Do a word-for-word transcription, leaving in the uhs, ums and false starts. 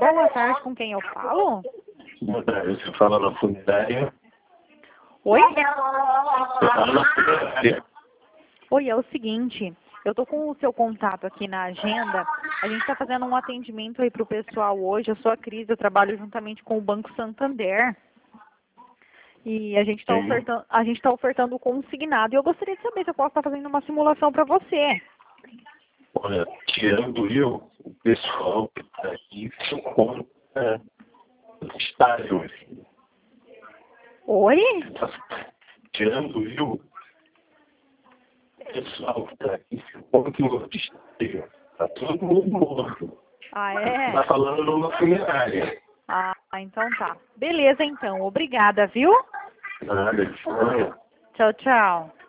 Boa tarde, com quem eu falo? Boa tarde, você fala na funerária? Oi? Você fala na funerária. Oi, é o seguinte, eu tô com o seu contato aqui na agenda, a gente está fazendo um atendimento aí para o pessoal hoje, eu sou a Cris, eu trabalho juntamente com o Banco Santander. E a gente está Sim. ofertando, a gente tá ofertando o consignado. E eu gostaria de saber se eu posso estar fazendo uma simulação para você. Olha, tirando eu, o pessoal que está aqui se conta estável. Oi? Tirando eu, o pessoal que está aqui se conta estável. Está todo mundo morto. Ah, é? Está falando numa funerária. Ah, então tá. Beleza, então. Obrigada, viu? Nada, de sonho. Tchau, tchau.